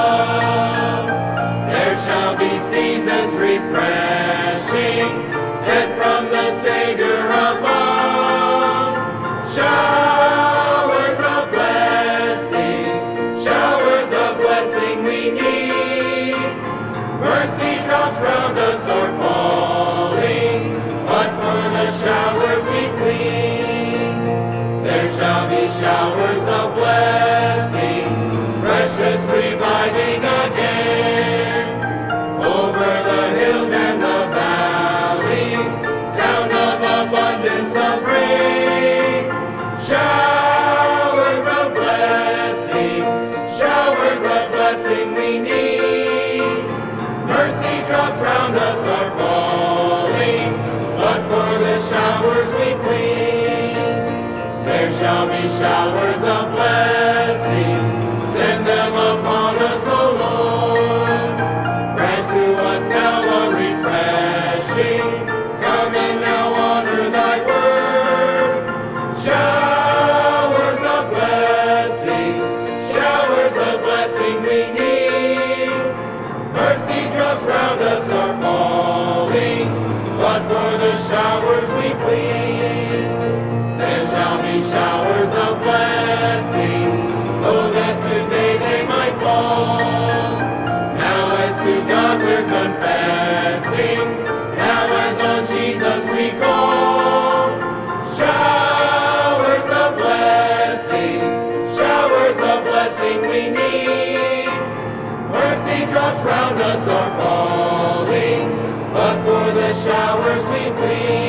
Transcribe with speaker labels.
Speaker 1: above. There shall be seasons refreshing, sent from the Savior above. Showers of blessing we need. Mercy drops round us are falling, but for the showers we plead. There shall be showers of blessing, precious reviving again. Over the hills and the valleys, sound of abundance of rain. Showers of blessing we need. Mercy drops round us are falling, but for the showers we plead. There shall be showers of blessing, send them upon us, O Lord. Grant to us now a refreshing, come and now honor thy word. Showers of blessing we need. Mercy drops round us are falling, but for the showers we plead. There shall be showers of blessing, oh that today they might fall. Now as to God we're confessing, now as on Jesus we call. Showers of blessing we need. Mercy drops round us are falling, but for the showers we plead.